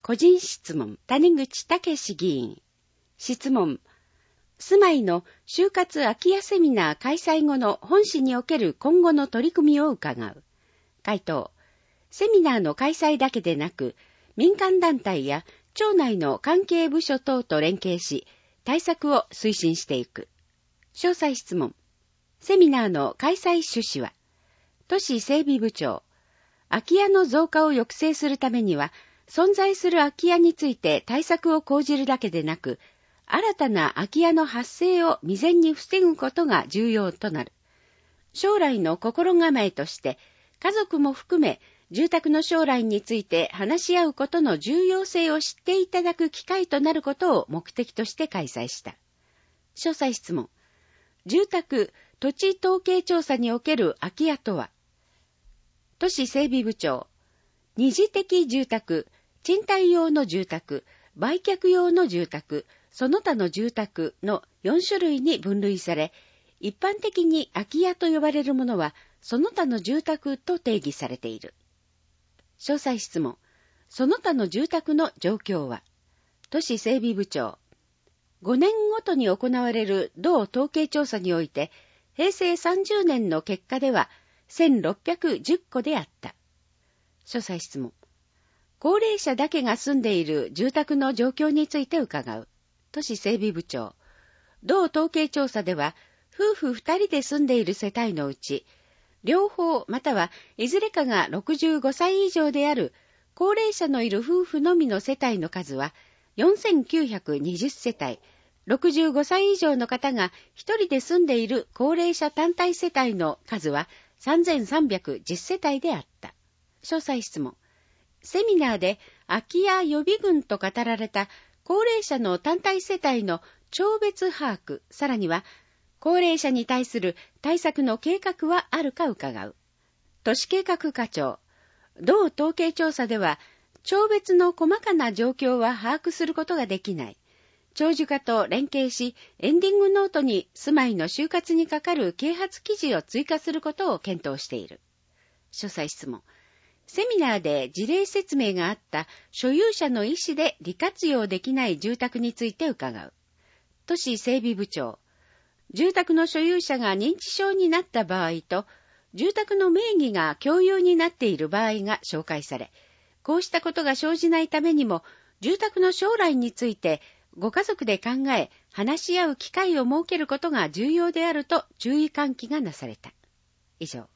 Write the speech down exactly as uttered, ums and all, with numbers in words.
個人質問、谷口武史議員。質問、住まいの就活空き家セミナー開催後の本市における今後の取り組みを伺う。回答、セミナーの開催だけでなく、民間団体や町内の関係部署等と連携し、対策を推進していく。詳細質問、セミナーの開催趣旨は、都市整備部長、空き家の増加を抑制するためには、存在する空き家について対策を講じるだけでなく、新たな空き家の発生を未然に防ぐことが重要となる。将来の心構えとして、家族も含め、住宅の将来について話し合うことの重要性を知っていただく機会となることを目的として開催した。詳細質問。住宅・土地統計調査における空き家とは、都市整備部長、二次的住宅、賃貸用の住宅、売却用の住宅、その他の住宅のよん種類に分類され、一般的に空き家と呼ばれるものは、その他の住宅と定義されている。詳細質問。その他の住宅の状況は、都市整備部長、ごねんごとに行われる同統計調査において、平成さんじゅうねんの結果では、せんろっぴゃくじゅっこであった。詳細質問。高齢者だけが住んでいる住宅の状況について伺う。都市整備部長。同統計調査では、夫婦二人で住んでいる世帯のうち、両方またはいずれかがろくじゅうごさい以上である高齢者のいる夫婦のみの世帯の数はよんせんきゅうひゃくにじゅう世帯、ろくじゅうごさい以上の方が一人で住んでいる高齢者単体世帯の数はさんぜんさんびゃくじゅう世帯であった。詳細質問。セミナーで空き家予備軍と語られた高齢者の単体世帯の町別把握、さらには高齢者に対する対策の計画はあるか伺う。都市計画課長。同統計調査では、町別の細かな状況は把握することができない。長寿課と連携し、エンディングノートに住まいの就活にかかる啓発記事を追加することを検討している。詳細質問。セミナーで事例説明があった所有者の意思で利活用できない住宅について伺う。都市整備部長。住宅の所有者が認知症になった場合と、住宅の名義が共有になっている場合が紹介され、こうしたことが生じないためにも、住宅の将来についてご家族で考え、話し合う機会を設けることが重要であると注意喚起がなされた。以上。